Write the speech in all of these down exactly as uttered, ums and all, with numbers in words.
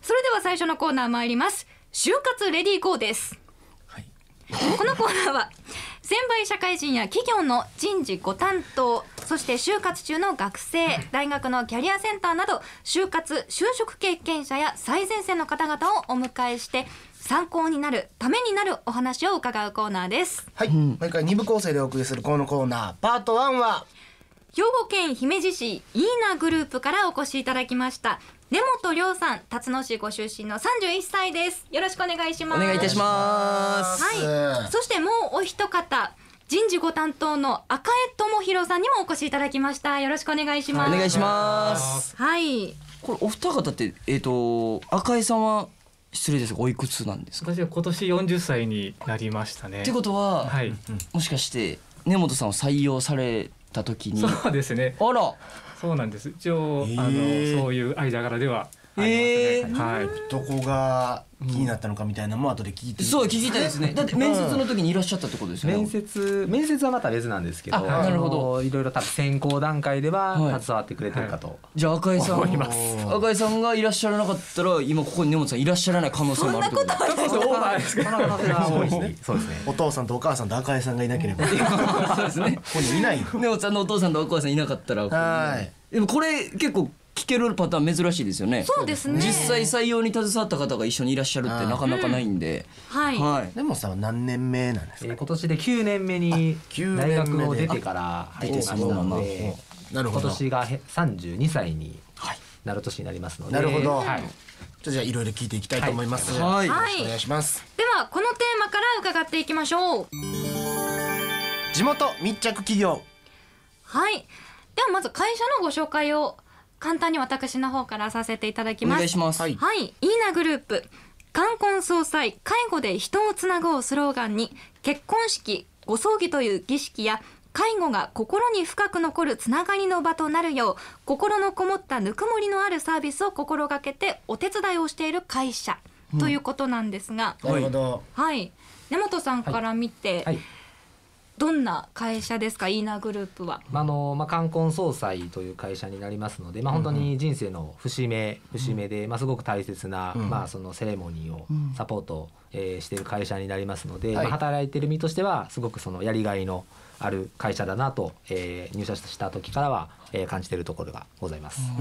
それでは最初のコーナー参ります。就活レディーゴーです、はい、このコーナーは専売社会人や企業の人事ご担当、そして就活中の学生、大学のキャリアセンターなど就活就職経験者や最前線の方々をお迎えして参考になるためになるお話を伺うコーナーです。 はい、うん、毎回に部構成でお送りするこのコーナー、パートワンは兵庫県姫路市イーナグループからお越しいただきました根本亮さん、辰野市ご出身のさんじゅういっさいです。よろしくお願いします。 お願いいたします。 はい、そしてもうお一方、人事ご担当の赤江智弘さんにもお越しいただきました。よろしくお願いします。 お願いします。 はい、 これお二方ってえっと赤江さんは失礼ですがおいくつなんですか？ 私は今年よんじゅっさいになりましたね。 ってことは、はい、もしかして根本さんを採用された時に。 そうですね。 あら、 そうなんです。一応、えー、あのそういう間柄ではありますね。 えーはい。 どこが気になったのかみたいなのも後で聞いて、 うん、そう聞きたいですね。だって面接の時にいらっしゃったってことですよね。 面接面接はまた別なんですけど、 なるほど、 いろいろ多分選考段階では携わってくれてるかと、はい、 じゃあ赤井さん思います。 赤井さんがいらっしゃらなかったら今ここに根本さんいらっしゃらない可能性もあるってことですか？ そんなことあるんですか？ そうですね。お父さんとお母さんと赤井さんがいなければそうですね。 ここにいない。 根本さんのお父さんとお母さんいなかったら、 はい。 でもこれ結構聞けるパターン珍しいですよね。 そうですね。 実際採用に携わった方が一緒にいらっしゃるってなかなかないんで、 うん、はい、 はい。 根本さんは何年目なんですか？ えー、今年できゅうねんめに大学を出てから入ってましたので、 なるほど、 今年がさんじゅうにさいになる年になりますので、 なるほど、 はい、 じゃあいろいろ聞いていきたいと思います。 はい、 よろしくお願いします。 ではこのテーマから伺っていきましょう。 地元密着企業。 はい、ではまず会社のご紹介を簡単に私の方からさせていただきます。 お願いします。 はい、はい、イーナグループ冠婚葬祭介護で人をつなぐをスローガンに、結婚式ご葬儀という儀式や介護が心に深く残るつながりの場となるよう、心のこもったぬくもりのあるサービスを心がけてお手伝いをしている会社、うん、ということなんですが、 なるほど、 はい、根本さんから見て、はいはい、どんな会社ですか、イーナグループは。 あの、まあ、冠婚葬祭という会社になりますので、まあ、本当に人生の節目、うん、節目で、まあ、すごく大切な、うん、まあ、そのセレモニーをサポート、うん、えー、している会社になりますので、はい、まあ、働いている身としてはすごくそのやりがいのある会社だなと、えー、入社した時からは、えー、感じているところがございます。 うん、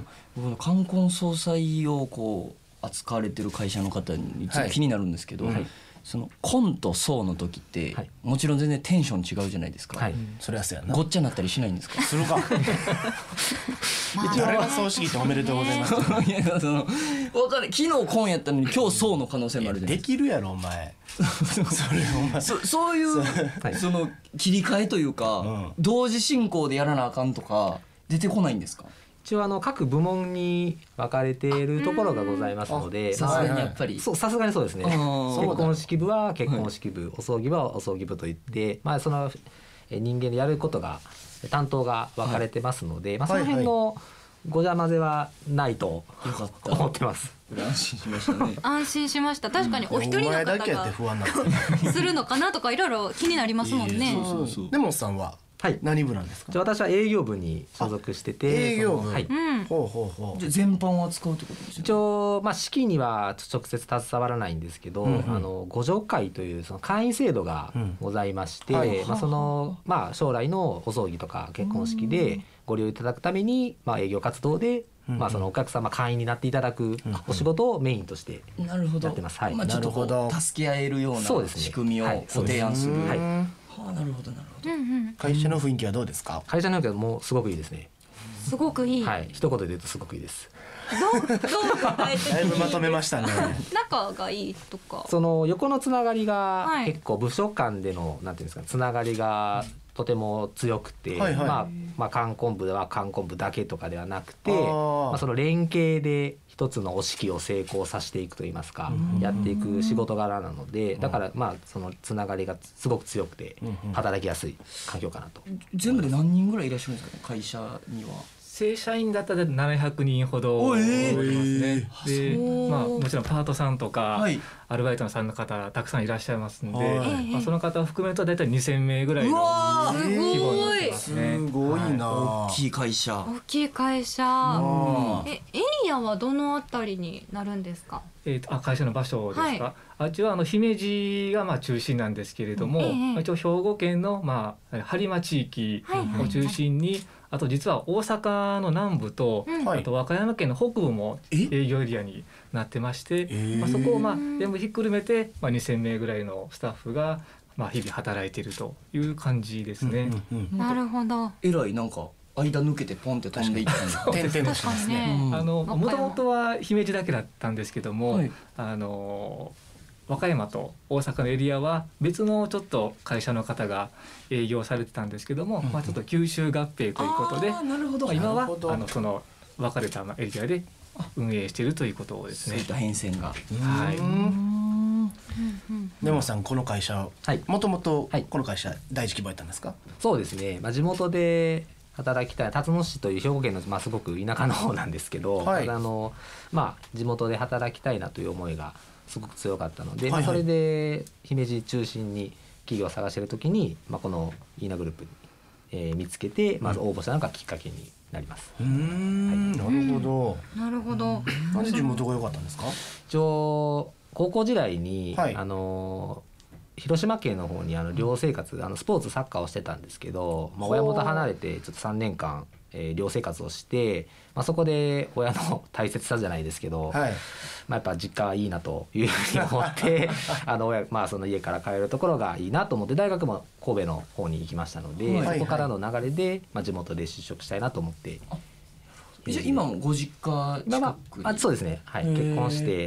冠婚葬祭をこう扱われている会社の方にちょっと気になるんですけど、はい、その婚と葬の時って、はい、もちろん全然テンション違うじゃないですか、 はい、それはそうやな。 ごっちゃになったりしないんですか？ するか一応は葬式っておめでとうございます。 いや、その分かる、昨日婚やったのに今日葬の可能性もあるじゃないですか。 できるやろお前それお前そ, そういうその切り替えというか、うん、同時進行でやらなあかんとか出てこないんですか？ 一応あの各部門に分かれているところがございますので、 さすがにやっぱり、 そうさすがにそうですね。結婚式部は結婚式部、はい、お葬儀部はお葬儀部といって、まあ、その人間でやることが担当が分かれてますので、はい、まあ、その辺のごちゃ混ぜはないと思ってます。 安心しましたね。 安心しました。確かにお一人の方がするのかなとかいろいろ気になりますもんね。 根本さんははい、何部なんですか？ じゃあ私は営業部に所属してて、 営業部、 はい、 ほうほうほう。 じゃあ全般を扱うってことですね。 一応、まあ、式には直接携わらないんですけど、うんうん、あの互助会というその会員制度がございまして、うん、はい、まあ、その、まあ、将来のお葬儀とか結婚式でご利用いただくために、まあ、営業活動で、うんうん、まあ、そのお客様会員になっていただくお仕事をメインとしてやってます。 はい、まあ、ちょっとこう助け合えるような仕組みをご提案する。はい、はあ、なるほどなるほど、うんうん、 会社の雰囲気はどうですか？ 会社の雰囲気はもうすごくいいですね。 すごくいい、 はい、一言で言うとすごくいいです。 どうどう答えてだいぶまとめましたね。 仲がいいとか、 その横のつながりが結構部署間でのなんていうんですか、つながりがとても強くて、はいはい、まあまあ冠婚部では冠婚部だけとかではなくて、あ、まあ、その連携で一つのお式を成功させていくといいますか、やっていく仕事柄なので、だからまあそのつながりがすごく強くて働きやすい環境かなと。 全部で何人ぐらいいらっしゃるんですかね、会社には。 正社員だったらななひゃくにんほどおりますね。で、まあ、 もちろんパートさんとか、 はい、 アルバイトのさんの方たくさんいらっしゃいますんで、はい、まあ、その方を含めると大体にせんめいぐらいの規模になってますね。 すごいな、 はい、大きい会社。 大きい会社。え、エリアはどのあたりになるんですか？ えー、とあ会社の場所ですか、はい、あっちはあの姫路がまあ中心なんですけれども、ええ、一応兵庫県のまあ播磨地域を中心に、はいはいはい、あと実は大阪の南部と、うん、あと和歌山県の北部も営業エリアになってまして、まあ、そこをまあ全部ひっくるめて、まあ、にせんめいぐらいのスタッフがまあ日々働いているという感じですね。 うんうんうん、なるほど。 えらいなんか間抜けてポンって飛んでいったんですか。 点々してますね。 あのもともとは姫路だけだったんですけども、はい、あの和歌山と大阪のエリアは別のちょっと会社の方が営業されてたんですけども、うん、まあちょっと吸収合併ということで、なるほど、まあ、今はあのその分かれたエリアで運営しているということですね。 そういった変遷が。 はい。 根本さん、この会社、もともとこの会社第一希望やったんですか？ そうですね。まあ地元で働きたい、辰野市という兵庫県の、まあ、すごく田舎の方なんですけど、はい、あのまあ、地元で働きたいなという思いがすごく強かったので、はいはい、まあ、それで姫路中心に企業を探しているときに、まあ、このイーナグループに、えー、見つけてまず応募したのがきっかけになります。 うーん、はい、なるほど、 なるほど。 なんで地元が良かったんですか？ 一応高校時代に、 はい、 あの広島県の方にあの寮生活、あのスポーツサッカーをしてたんですけど、まあ、親元離れてちょっとさんねんかん、えー、寮生活をして、まあ、そこで親の大切さじゃないですけど、はい、まあ、やっぱ実家はいいなというふうに思ってあの親、まあ、その家から帰るところがいいなと思って大学も神戸の方に行きましたので、はいはい、そこからの流れで、まあ、地元で就職したいなと思って。 じゃあ今もご実家近くに、まあ、あそうですね、はい、結婚して、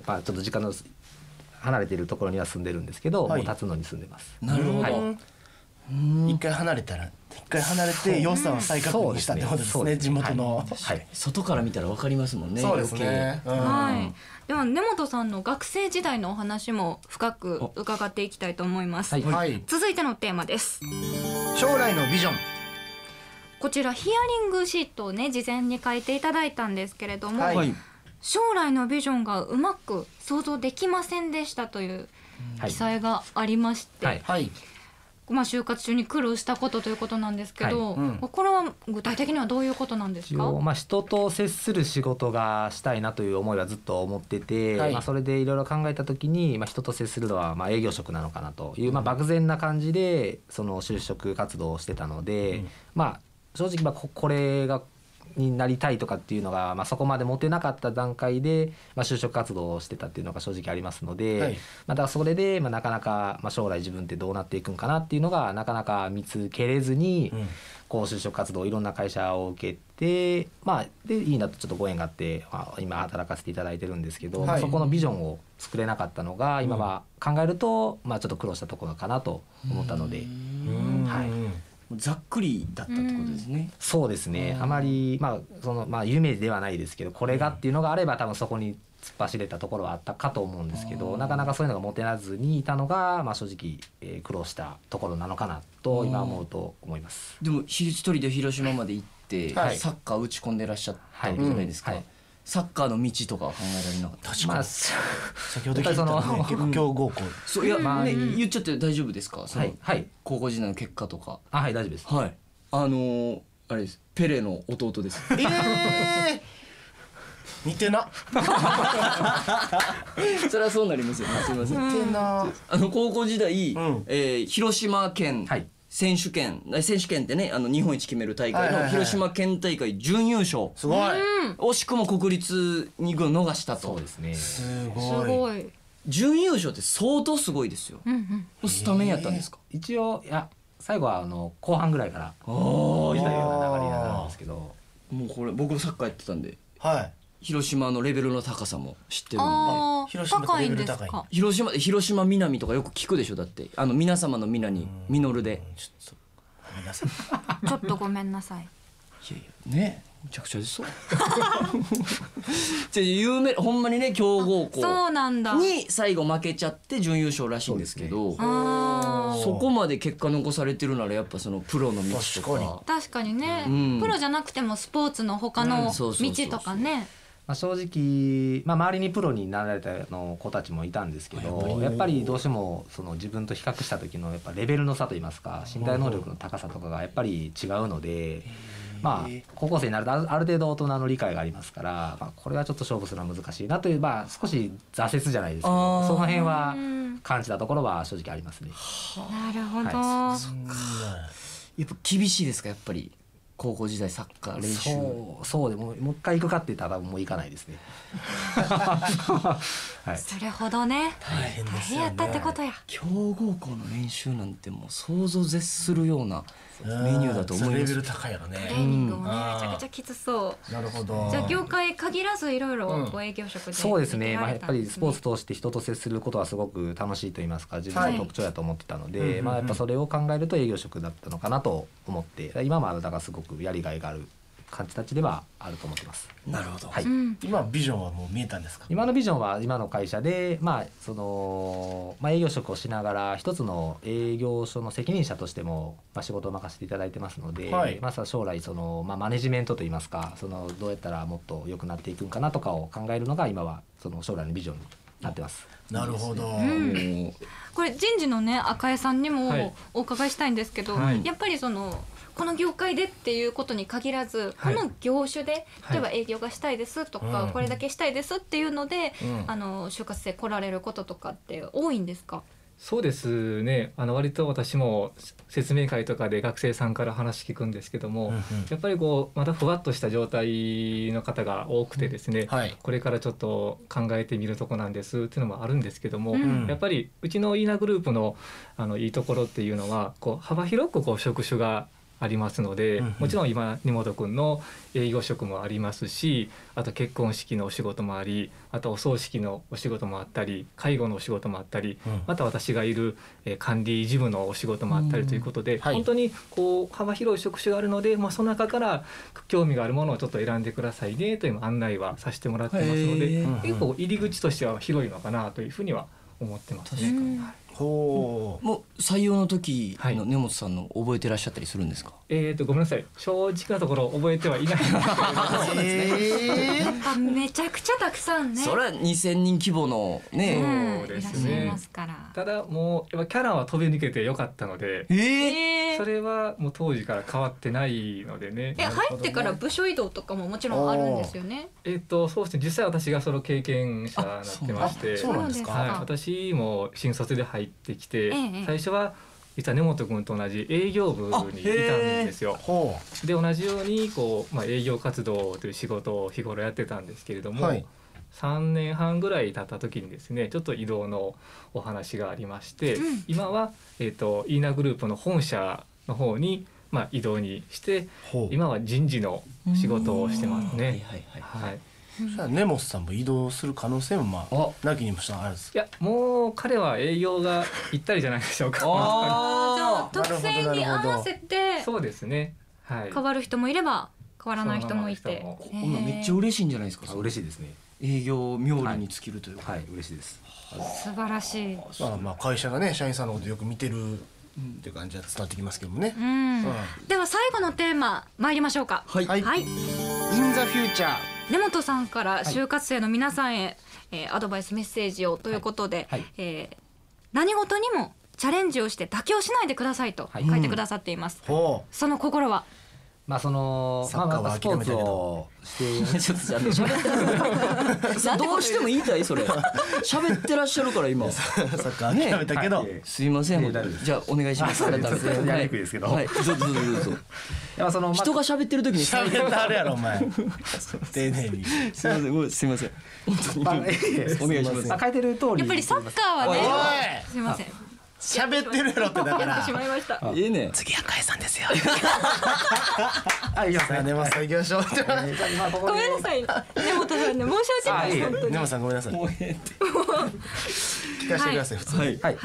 まあ、ちょっと実家の離れているところには住んでるんですけど、はい、もう辰野に住んでます。 なるほど、はい、 一回離れたら一回離れて良さを再確認したってことですね、地元の、はいはい、外から見たら分かりますもんね。 そうですね、 うん、はい。では根本さんの学生時代のお話も深く伺っていきたいと思います、はい、続いてのテーマです。 将来のビジョン。 こちらヒアリングシートをね事前に書いていただいたんですけれども、はい、将来のビジョンがうまく想像できませんでしたという記載がありまして、はいはい、まあ、就活中に苦労したことということなんですけど、はい、うん、これは具体的にはどういうことなんですか？ まあ、人と接する仕事がしたいなという思いはずっと思ってて、はい、まあ、それでいろいろ考えた時に、まあ、人と接するのはまあ営業職なのかなという、まあ、漠然な感じでその就職活動をしてたので、うん、まあ正直まあこれがになりたいとかっていうのが、まあ、そこまで持てなかった段階で、まあ、就職活動をしてたっていうのが正直ありますので、はい、まあ、だからそれで、まあ、なかなか、まあ、将来自分ってどうなっていくんかなっていうのがなかなか見つけれずに、うん、こう就職活動いろんな会社を受けて、まあ、でいいなとちょっとご縁があって、まあ、今働かせていただいてるんですけど、はい、まあ、そこのビジョンを作れなかったのが今は考えると、まあ、ちょっと苦労したところかなと思ったので、はい、 ざっくりだったってことですね。 うん、そうですね。あまりまあそのまあ夢ではないですけど、これがっていうのがあれば多分そこに突っ走れたところはあったかと思うんですけど、なかなかそういうのが持てらずにいたのが、まあ正直、えー、苦労したところなのかなと今思うと思います。 でも一人で広島まで行って、はい、サッカー打ち込んでらっしゃったわけじゃないですか。はい、うん、はい、サッカーの道とかは考えられなかった。 確かに、まあ、先ほど聞いたのね、結構強豪校。 そういや、まあね、言っちゃって大丈夫ですか？その、 はいはい、 高校時代の結果とか。 あ、はい、大丈夫です。 はい。あのー、あれです。ペレの弟です。 ええー、似てな。 それはそうなりますよね。すみません。 似てな。 あの高校時代、うん、えー、広島県、はい、選手権選手権ってね、あの日本一決める大会の広島県大会準優勝、 すごい、 惜しくも国立に軍逃したと。 そうですね。 すごい。 準優勝って相当すごいですよ。うんうん、スタメンやったんですか？ 一応いや最後はあの後半ぐらいから来たような流れになるんですけど、 もうこれ僕サッカーやってたんで、 はい、 広島のレベルの高さも知ってるんで。 あ、広島高いんですか？ 広島広島南とかよく聞くでしょ。だってあの皆様の皆に実で。 ちょっとごめんなさい。 ちょっとごめんなさい。 いやいやね、めちゃくちゃですそう。有名、ほんまにね、強豪校に最後負けちゃって準優勝らしいんですけど、 そ, そこまで結果残されてるならやっぱそのプロの道とか。 確かにね、うん、プロじゃなくてもスポーツの他の道とかね、 まあ、正直、まあ、周りにプロになられたの子たちもいたんですけど、やっぱりどうしてもその自分と比較した時のやっぱレベルの差といいますか身体能力の高さとかがやっぱり違うので、まあ、高校生になるとある程度大人の理解がありますから、まあ、これはちょっと勝負するのは難しいなという、まあ、少し挫折じゃないですけどその辺は感じたところは正直ありますね。 なるほど、 はい、やっぱ厳しいですかやっぱり高校時代サッカー練習。 そうそうでももう一回行くかって言ったらもう行かないですね。はい、 それほどね大変ですよね。 大変やったってことや。 強豪校の練習なんてもう想像絶するようなメニューだと思います。 レベル高いやろね。 トレーニングもね、めちゃくちゃきつそう。 なるほど。 じゃあ業界限らずいろいろご営業職で、 うん、そうですね。まあやっぱりスポーツ通して人と接することはすごく楽しいと言いますか自分の特徴だと思ってたので、はい、まあやっぱそれを考えると営業職だったのかなと思って、今もだからすごくやりがいがある感じたちではあると思ってます。 なるほど。 はい。 今ビジョンはもう見えたんですか。 今のビジョンは今の会社で、まあそのまあ営業職をしながら一つの営業所の責任者としてもまあ仕事を任せていただいてますので、はい、まあ将来そのまあマネジメントといいますか、そのどうやったらもっと良くなっていくんかなとかを考えるのが今はその将来のビジョンになってます。 なるほど。 うん、これ人事のね赤江さんにもお伺いしたいんですけど、はい、やっぱりそのこの業界でっていうことに限らず、はい、この業種で例えば営業がしたいですとか、はい、これだけしたいですっていうので、うん、あの就活生来られることとかって多いんですか。 そうですね。あの割と私も説明会とかで学生さんから話聞くんですけども、うんうん、やっぱりこうまだふわっとした状態の方が多くてですね、うんはい、これからちょっと考えてみるとこなんですっていうのもあるんですけども、うん、やっぱりうちのイーナグループのあのいいところっていうのはこう幅広くこう職種がありますので、うんうん、もちろん今根本くんの営業職もありますし、あと結婚式のお仕事もあり、あとお葬式のお仕事もあったり、介護のお仕事もあったり、うん、また私がいる、えー、管理事務のお仕事もあったりということで、うんはい、本当にこう幅広い職種があるので、まあ、その中から興味があるものをちょっと選んでくださいねという案内はさせてもらってますので、結構入り口としては広いのかなというふうには思ってますね。 ほう。もう採用の時の根本さんの覚えてらっしゃったりするんですか。 えーとごめんなさい、正直なところ覚えてはいないんですけどえー、やっぱめちゃくちゃたくさんね。 それはにせんにん規模のね、 そうですね。ただもうやっぱキャラは飛び抜けてよかったので、えー、それはもう当時から変わってないのでね。 え入ってから部署移動とかももちろんあるんですよね。 えーとそうですね、実際私がその経験者になってまして、 そうなんですか。 はい、私も新卒で入ってきて、ええ、最初は実は根本君と同じ営業部にいたんですよ。で同じようにこう、まあ、営業活動という仕事を日頃やってたんですけれども、はい、さんねんはんぐらい経った時にですねちょっと異動のお話がありまして、うん、今は、えーと、イーナグループの本社の方に、まあ、異動にして今は人事の仕事をしてますね。はい。 根本さんも移動する可能性もまあなきにもしあるんです。 いやもう彼は営業が行ったりじゃないでしょうか。 あじゃあ特性に合わせてそうですね、はい、 変わる人もいれば変わらない人もいて、 めっちゃ嬉しいんじゃないですか。 嬉しいですね。 営業冥利に尽きるというか、 はい、はい、嬉しいです。 素晴らしい。 まあまあ会社がね社員さんのことよく見てるっていう感じは伝わってきますけどもね。 うんうん、では最後のテーマ参りましょうか。 はい。はい。 インザフューチャー。 根本さんから就活生の皆さんへ、はい、えー、アドバイスメッセージをということで、はいはい、えー、何事にもチャレンジをして妥協しないでくださいと書いてくださっています。はい、うん、その心は。 まあそのまあまあスポーツをしてちょっと喋ってどうしても言いたいそれ喋ってらっしゃるから今サッカー諦めたけど、 すいません。じゃあお願いします。 改めてやりにくいですけど、はい、 どうぞどうぞどうぞ。 やっぱその人が喋ってる時に喋ってあるやろお前。丁寧に。 すいません、すいません。本当にお願いします。 書いてる通り。 やっぱりサッカーはね。すいません。 喋ってるやろってだから。 しまいました。 いいね。 次赤江さんですよ。はい、さあ根本さん行きましょう。 ごめんなさい。根本さんね申し訳ない本当に。 根本さんごめんなさい。聞かせてください普通に。 はい。はい。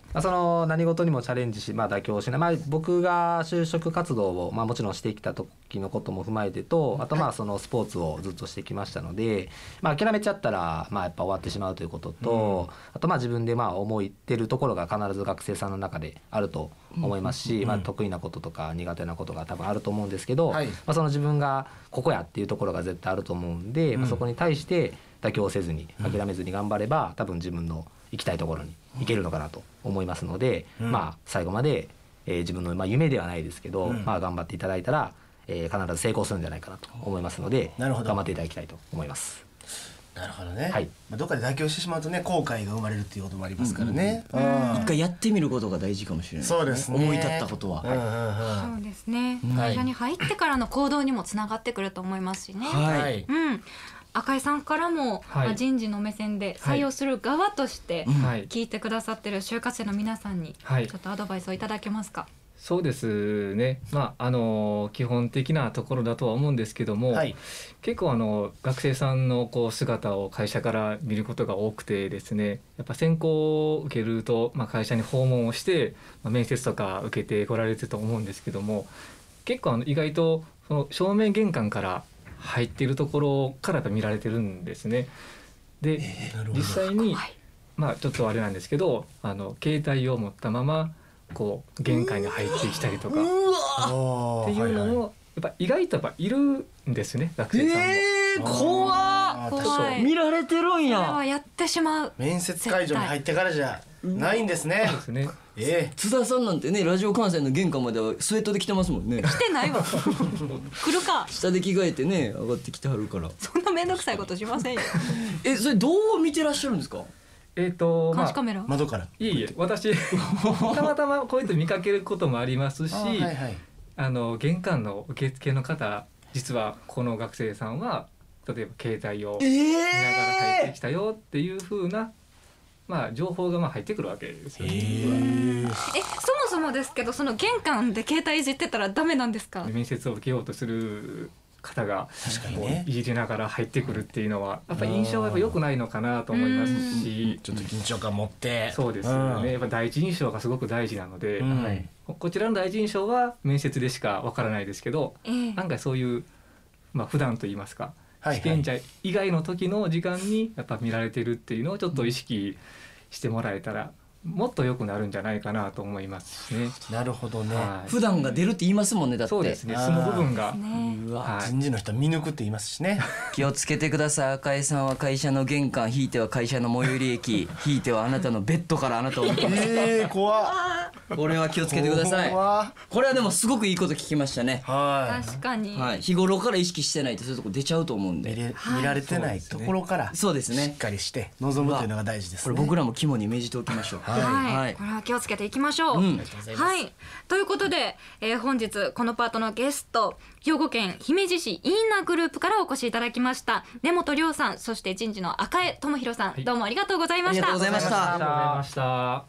まあ、その何事にもチャレンジし、まあ、妥協しない、まあ、僕が就職活動を、まあ、もちろんしてきた時のことも踏まえてと、あとまあそのスポーツをずっとしてきましたので、まあ、諦めちゃったらまあやっぱ終わってしまうということと、うん、あとまあ自分でまあ思ってるところが必ず学生さんの中であると思いますし、うん、まあ、得意なこととか苦手なことが多分あると思うんですけど、はい、まあ、その自分がここやっていうところが絶対あると思うんで、うん、まあ、そこに対して妥協せずに諦めずに頑張れば、多分自分の行きたいところに行けるのかなと思いますので、うん、まあ最後まで、えー、自分の、まあ、夢ではないですけど、うん、まあ、頑張っていただいたら、えー、必ず成功するんじゃないかなと思いますので、頑張っていただきたいと思います。 なるほどね、 はい、 まあ、どっかで妥協してしまうとね、後悔が生まれるっていうこともありますからね、 うんうんうん、一回やってみることが大事かもしれない、ね、 そうですね、 思い立ったことは、 うんうんうん、 そうですね、会社に入ってからの行動にもつながってくると思いますしね、 はい、 うん、赤井さんからも、はい、人事の目線で採用する側として聞いてくださってる就活生の皆さんにちょっとアドバイスをいただけますか。 そうですね、まあ、あの基本的なところだとは思うんですけども、はい、結構あの学生さんのこう姿を会社から見ることが多くてですね、やっぱ選考を受けると、まあ、会社に訪問をして、まあ、面接とか受けてこられてると思うんですけども、結構あの意外とその正面玄関から入っているところからやっぱ見られてるんですね。で、えー、実際に、まあ、ちょっとあれなんですけど、あの携帯を持ったままこう玄関に入ってきたりとかっていうのもやっぱ意外とやっぱいるんですね、学生さんも。 えー、怖っ、怖い、見られてるんや。 これはやってしまう。 面接会場に入ってからじゃないんですね。 そうですね。 えー、 津田さんなんてね、ラジオ関西の玄関まではスウェットで来てますもんね。 来てないわ来るか、 下で着替えてね上がってきてはるから。 そんな面倒くさいことしませんよえ、それどう見てらっしゃるんですか。 えーと監視カメラ、 まあ、窓から。 いえいえ、私たまたまこうやって見かけることもありますし、あ、はいはい、あの玄関の受付の方、実はこの学生さんは例えば携帯を見ながら入ってきたよっていう風な、まあ、情報がまあ入ってくるわけですよね。 え、そもそもですけど、その玄関で携帯いじってたらダメなんですか。 面接を受けようとする方がこね、 ういじりながら入ってくるっていうのはやっぱり印象がやっぱ良くないのかなと思いますし、 ちょっと緊張感持って。 そうですよね、やっぱ第一印象がすごく大事なので、 うん、 はい、こちらの第一印象は面接でしかわからないですけど、えー、案外そういう、まあ、普段といいますか、はいはい、試験者以外の時の時間にやっぱ見られてるっていうのをちょっと意識してもらえたらもっと良くなるんじゃないかなと思いますね。 なるほどね、 はい、普段が出るって言いますもんね。だってそうですね、その部分が、 うわ、はい、人事の人は見抜くって言いますしね気をつけてください。赤井さんは会社の玄関、ひいては会社の最寄り駅、ひいてはあなたのベッドからあなたを見てます。 えー、怖っ。 これは気をつけてください。これはでもすごくいいこと聞きましたね。 はい、 確かに、 はい、日頃から意識してないとそういうとこ出ちゃうと思うんで、 見れ、見られてないところからそうですね、 しっかりして臨むというのが大事ですね。 これ僕らも肝に銘じておきましょう。 はい、はい、これは気をつけていきましょう、うん、はい、ということで、えー、本日このパートのゲスト、兵庫県姫路市イーナグループからお越しいただきました根本亮さん、そして人事の赤江智弘さん、はい、どうもありがとうございました。 ありがとうございました。 ありがとうございました。